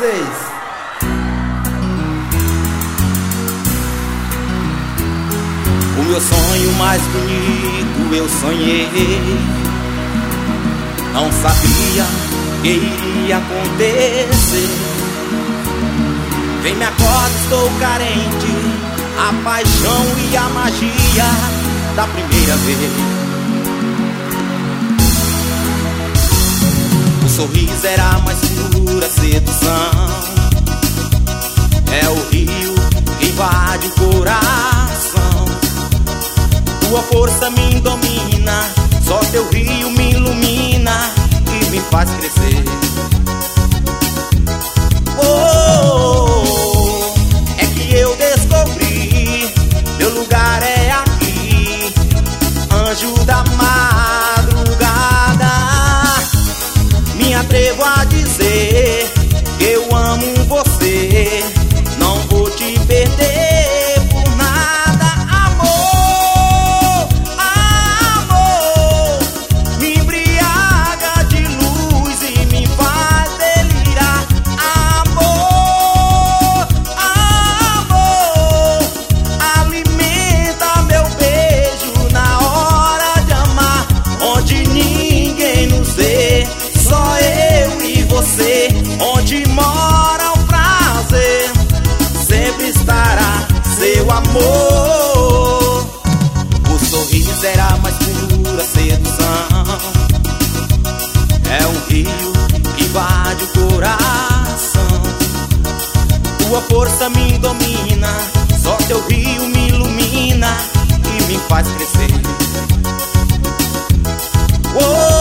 vocês. O meu sonho mais bonito eu sonhei, não sabia que iria acontecer. Vem, me acorda, estou carente, a paixão e a magia da primeira vez. O sorriso era a mais pura sedução, é o rio que invade o coração. Tua força me domina, só teu rio me ilumina e me faz crescer. Oh, é que eu descobri, meu lugar é aqui, anjo da madrugada. Me atrevo a dizer que eu amo você, não vou te perder por nada. Amor, amor, me embriaga de luz e me faz delirar. Amor, amor, alimenta meu beijo na hora de amar, onde ninguém nos vê, só eu e você, onde mora o prazer, sempre estará seu amor. O sorriso era a mais pura sedução, é um rio que invade o coração. Tua força me domina, só teu rio me ilumina e me faz crescer. Oh,